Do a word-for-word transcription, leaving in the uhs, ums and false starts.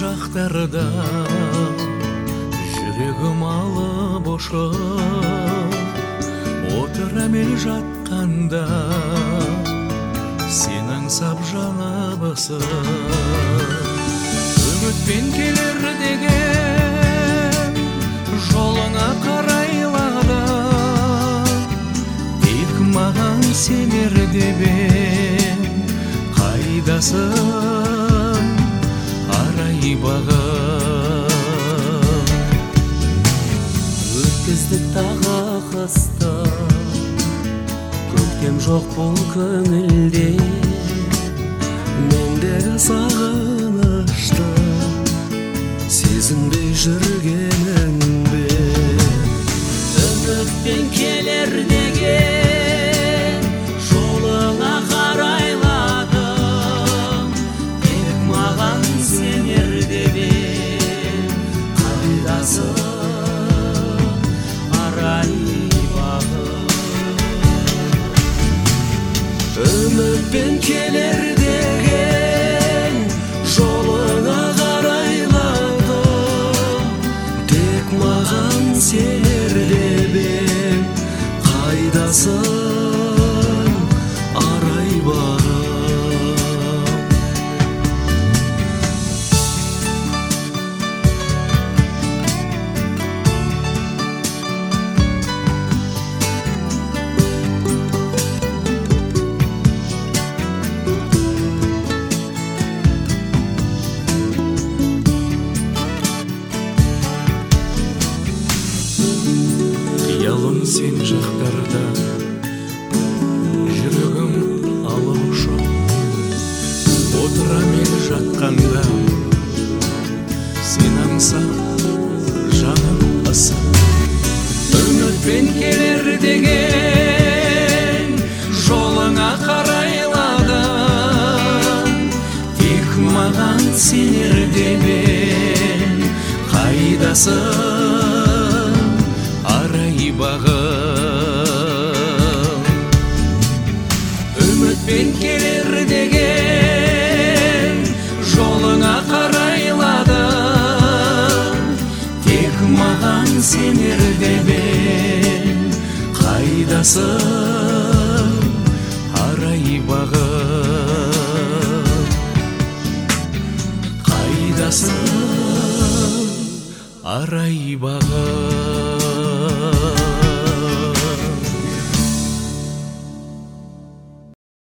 жақтарда жүрегім алып бошып отыра мен жатқанда сен аңсап жана басып үмітпен келер деген жолыңа қарайладым тек маған сенер деп ем қайдасың арай бағым өткіздік тағы қысты көктем жоқ бұл көңілде мендегі сағынышты сезінбей жүргенің бе үмітпен келер деген жолыңа қарайладым тек маған сенер деп ем қайдасың арай үмітпен келер деген жолыңа қарайладым тек маған сенер деп ем қайдасың арай бағым қиялым сен жақтарда жүрегім алып ұшып отыра мен жатқанда сен аңсап жаным ысып үмітпен келер деген жолыңа қарайладым тек маған сенер деп ем қайдасың арай бағым үмітпен келер деген жолыңа қарайладым тек маған сенер деп ем қайдасың арай бағым қайдасың арай бағым